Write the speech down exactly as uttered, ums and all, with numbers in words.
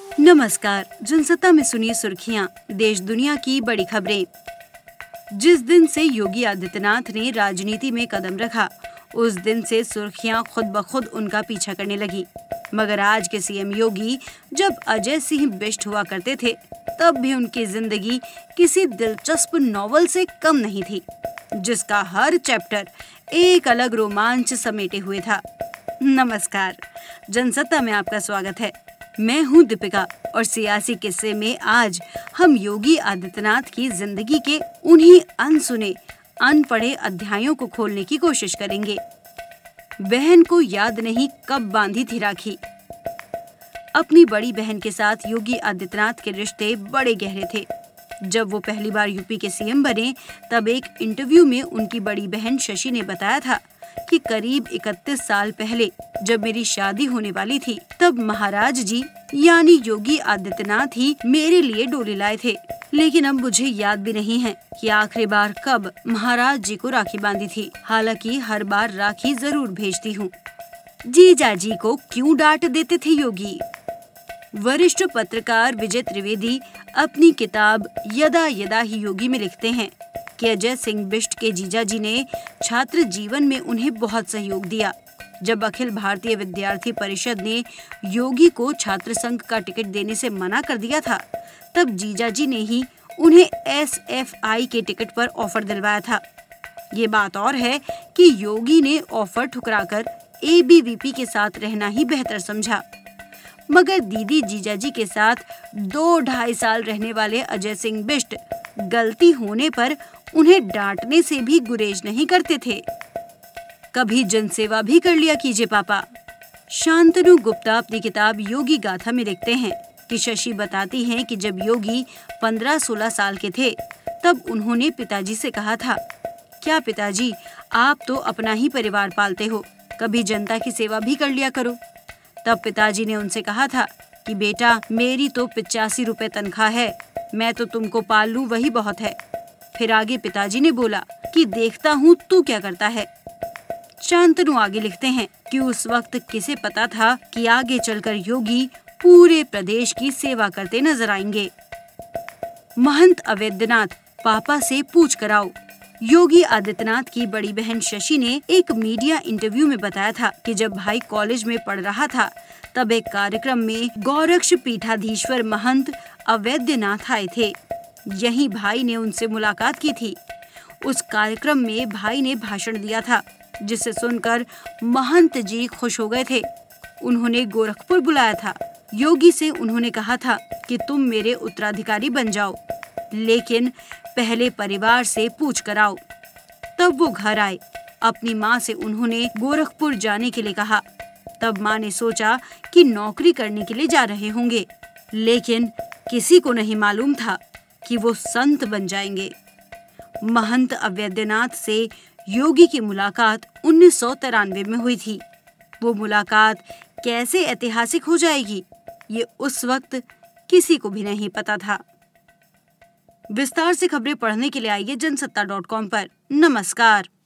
नमस्कार। जनसत्ता में सुनिए सुर्खियां, देश दुनिया की बड़ी खबरें। जिस दिन से योगी आदित्यनाथ ने राजनीति में कदम रखा, उस दिन से सुर्खियां खुद ब खुद उनका पीछा करने लगी। मगर आज के सीएम योगी जब अजय सिंह बिष्ट हुआ करते थे, तब भी उनकी जिंदगी किसी दिलचस्प नॉवल से कम नहीं थी, जिसका हर चैप्टर एक अलग रोमांच समेटे हुए था। नमस्कार, जनसत्ता में आपका स्वागत है। मैं हूं दीपिका और सियासी किस्से में आज हम योगी आदित्यनाथ की जिंदगी के उन्हीं अनसुने, अनपढ़े अध्यायों को खोलने की कोशिश करेंगे। बहन को याद नहीं कब बांधी थी राखी। अपनी बड़ी बहन के साथ योगी आदित्यनाथ के रिश्ते बड़े गहरे थे। जब वो पहली बार यूपी के सीएम बने, तब एक इंटरव्यू में उनकी बड़ी बहन शशि ने बताया था कि करीब इकतीस साल पहले जब मेरी शादी होने वाली थी, तब महाराज जी यानी योगी आदित्यनाथ ही मेरे लिए डोली लाए थे। लेकिन अब मुझे याद भी नहीं है कि आखिरी बार कब महाराज जी को राखी बांधी थी। हालांकि हर बार राखी जरूर भेजती हूँ। जीजा जी को क्यों डांट देते थे योगी? वरिष्ठ पत्रकार विजय त्रिवेदी अपनी किताब यदा यदा ही योगी में लिखते हैं कि अजय सिंह बिष्ट के जीजा जी ने छात्र जीवन में उन्हें बहुत सहयोग दिया। जब अखिल भारतीय विद्यार्थी परिषद ने योगी को छात्र संघ का टिकट देने से मना कर दिया था, तब जीजा जी ने ही उन्हें एस एफ आई के टिकट पर ऑफर दिलवाया था। ये बात और है कि योगी ने ऑफर ठुकराकर ए बी वी पी के साथ रहना ही बेहतर समझा। मगर दीदी जीजा जी के साथ दो ढाई साल रहने वाले अजय सिंह बिष्ट गलती होने पर उन्हें डांटने से भी गुरेज नहीं करते थे। कभी जनसेवा भी कर लिया कीजिए पापा। शांतनु गुप्ता अपनी किताब योगी गाथा में लिखते हैं कि शशि बताती हैं कि जब योगी पंद्रह सोलह साल के थे, तब उन्होंने पिताजी से कहा था, क्या पिताजी, आप तो अपना ही परिवार पालते हो, कभी जनता की सेवा भी कर लिया करो। तब पिताजी ने उनसे कहा था कि बेटा, मेरी तो पिचासी रुपए तनख्वाह है, मैं तो तुमको पाल लूं वही बहुत है। फिर आगे पिताजी ने बोला कि देखता हूँ तू क्या करता है। शांतनु आगे लिखते हैं कि उस वक्त किसे पता था कि आगे चलकर योगी पूरे प्रदेश की सेवा करते नजर आएंगे। महंत अवैधनाथ, पापा से पूछ कराओ। योगी आदित्यनाथ की बड़ी बहन शशि ने एक मीडिया इंटरव्यू में बताया था कि जब भाई कॉलेज में पढ़ रहा था, तब एक कार्यक्रम में गोरक्ष पीठाधीश्वर महंत अवैधनाथ आए थे। यहीं भाई ने उनसे मुलाकात की थी। उस कार्यक्रम में भाई ने भाषण दिया था, जिसे सुनकर महंत जी खुश हो गए थे। उन्होंने गोरखपुर बुलाया था। योगी से उन्होंने कहा था कि तुम मेरे उत्तराधिकारी बन जाओ, लेकिन पहले परिवार से पूछ कर आओ। तब वो घर आए। अपनी माँ से उन्होंने गोरखपुर जाने के लिए कहा। तब माँ ने सोचा कि नौकरी करने के लिए जा रहे होंगे, लेकिन किसी को नहीं मालूम था कि वो संत बन जाएंगे। महंत अवैधनाथ से योगी की मुलाकात उन्नीस सौ तिरानवे में हुई थी। वो मुलाकात कैसे ऐतिहासिक हो जाएगी, ये उस वक्त किसी को भी नहीं पता था। विस्तार से खबरें पढ़ने के लिए आइए जनसत्ता डॉट कॉम पर। नमस्कार।